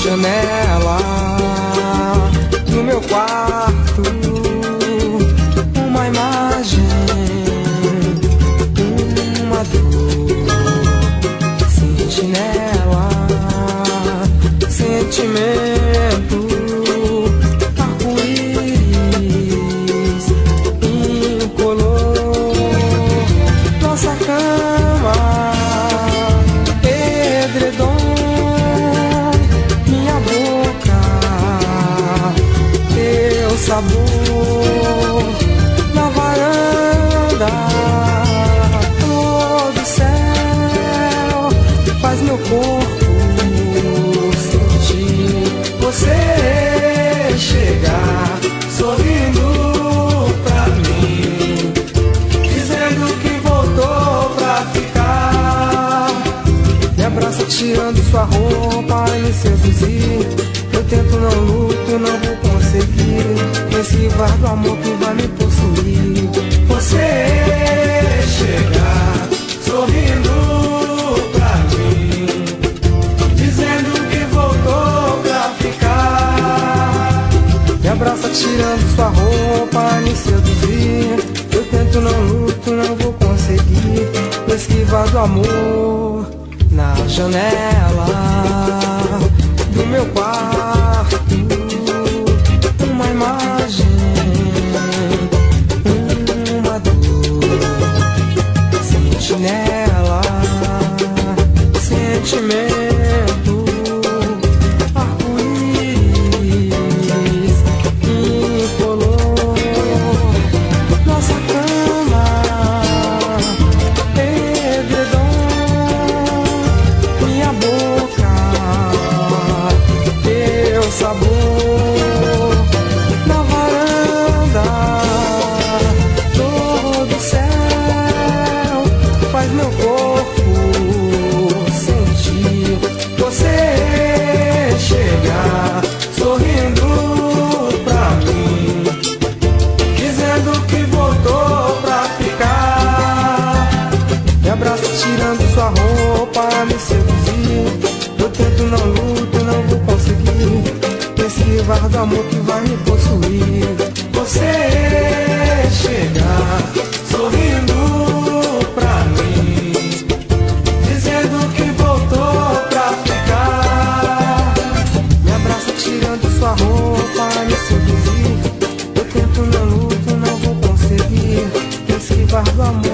janela do meu quarto, uma imagem, uma dor, sentinela, sentimento, arco-íris incolor, nossa cama, edredom, minha boca, teu sabor, na varanda, todo o céu faz meu corpo sentir você chegar, sorrindo pra mim, dizendo que voltou pra ficar. Me abraça tirando sua roupa e me seduzir. Eu tento, não luto, não vou conseguir me esquivar do amor que vai me possuir. Você chegar, sorrindo pra mim, dizendo que voltou pra ficar. Me abraça tirando sua roupa, me seduzir. Eu tento, não luto, não vou conseguir me esquivar do amor. Na janela do meu quarto, uma imagem, uma dor, sentinela, sentimento, arco-íris incolor, nossa cama, edredom, minha boca, teu sabor, na varanda, todo o céu faz meu corpo sentir você chegar, sorrindo pra mim, dizendo que voltou pra ficar. Me abraça tirando sua roupa, me seduzir. Eu tento, não luto, não vou conseguir me esquivar do amor que vai me possuir. Você chegar, sorrindo pra mim, dizendo que voltou pra ficar. Me abraça tirando sua roupa, me seduzir. Eu tento, não luto, não vou conseguir me esquivar do amor